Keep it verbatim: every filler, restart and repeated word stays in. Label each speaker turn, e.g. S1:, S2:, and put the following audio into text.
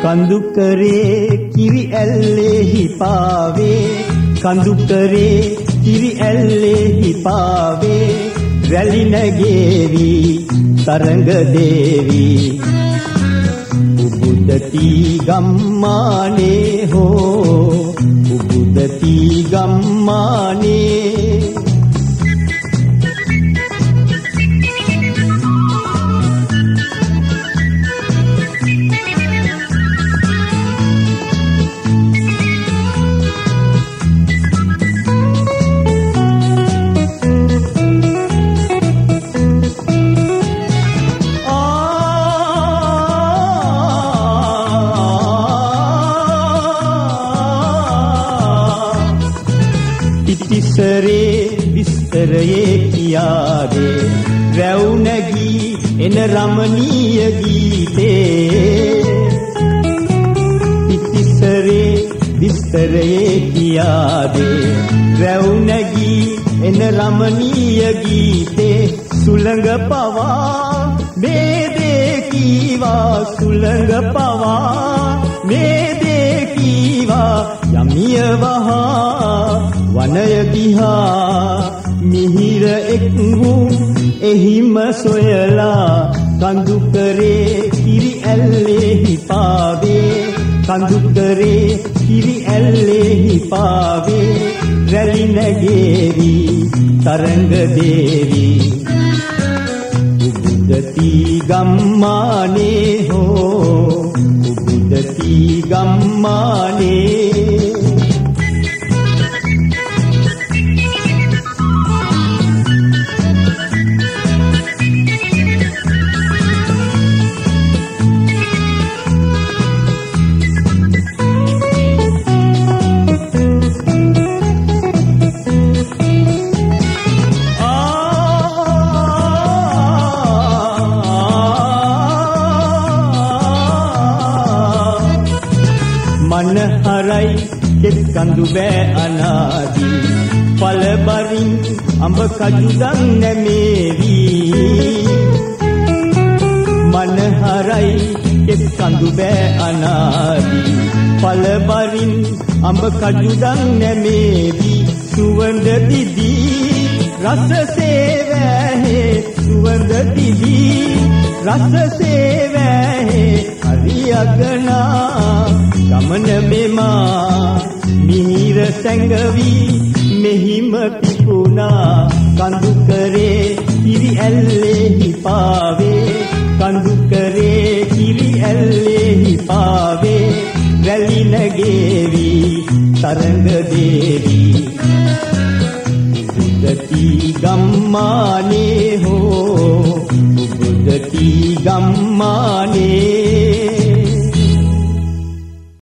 S1: කඳුකරේ කිරි ඇල්ලෙහි පාවේ කඳුකරේ කිරි ඇල්ලෙහි පාවේ රැලි නැගේවි තරංග දේවි උබුදති ගම්මානේ හෝ උබුදති ගම්මානේ ඉතිසරේ විස්තරයේ කියාදේ රැව් නැගී එන රමණීය ගීතේ ඉතිසරේ විස්තරයේ කියාදේ රැව් නැගී එන රමණීය ගීතේ සුළඟ පවා මේ දේ කීවා සුළඟ පවා මේ දේ කීවා යමිය වහා වනය දිහා මිහිර එක් වූ එහිම සොයලා කඳුකරේ කිරි ඇල්ලෙහි පාවේ කඳුකරේ කිරි ඇල්ලෙහි පාවේ රැලි නැගේවි තරංග දේවි උබුදති ගම්මානේ හෝ උබුදති ගම්මානේ මනහරයි කෙත් කඳු බෑ අනාදී පළබරින් අඹ කජුදන් නැමේවි මනහරයි කෙත් කඳු බෑ අනාදී පළබරින් අඹ කජුදන් නැමේවි සුවඳ දිදී රසසේ වැහේ සුවඳ දිදී රසසේ වැහේ හරි අගනා ගමන මෙමා මිහිර සැඟවි මෙහිම පිපුණා කඳුකරේ කිරි ඇල්ලෙහි පාවේ කඳුකරේ කිරි ඇල්ලෙහි පාවේ රැලි නැගේවි තරංග දේවි උබුදති ගම්මානේ හෝ උබුදති ගම්මානේ